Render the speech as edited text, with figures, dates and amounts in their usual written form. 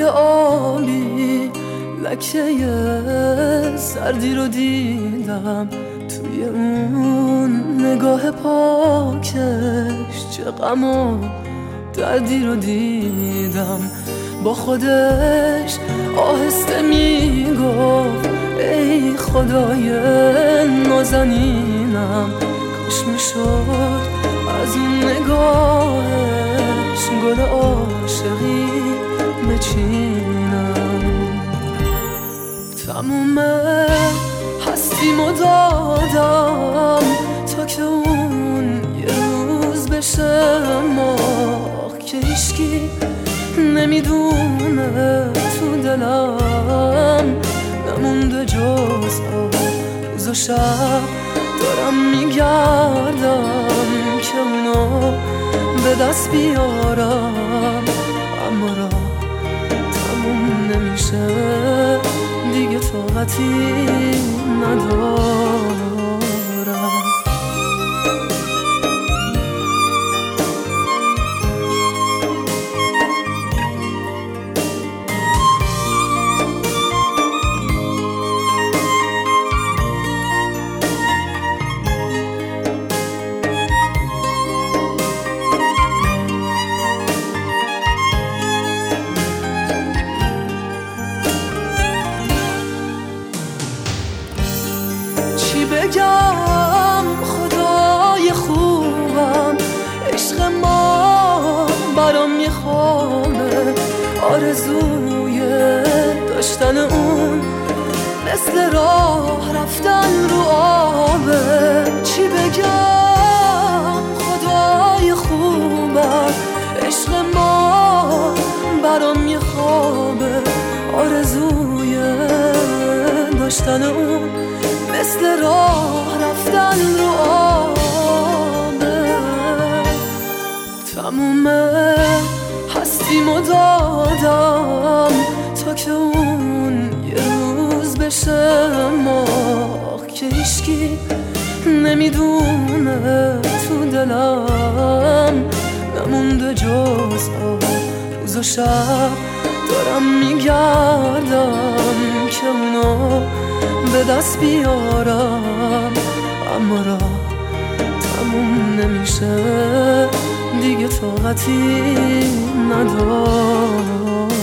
آبی لکه سردی رو دیدم توی اون نگاه پاکش، چه غم و دردی رو دیدم. با خودش آهسته میگفت ای خدای نازنینم، کاش میشد از اون نگاهش گل عاشقی بچینم. تموم هستیمو دادم تا که اون یه روز بشه ماه که هیچکی نمیدونه تو دلم نمونده جز روز و شب دارم میگردم که اونو به دست بیارم، اما راه تموم نمیشه دیگه، طاقتی ندارم. بگم خدای خوبم، عشق ما برام یه خوابه، آرزوی داشتن اون مثل راه رفتن رو آبه. چی بگم خدای خوبم، عشق ما برام یه خوابه، آرزوی داشتن اون مثل راه رفتن رو آبه. تموم هستیمو دادم تا که اون یه روز بشه ماه که هیچکی نمیدونه تو دلم نمونده جز روز و شب دارم میگردم که اونو به دست بیارم، اما راه تموم نمیشه دیگه، طاقتی ندارم.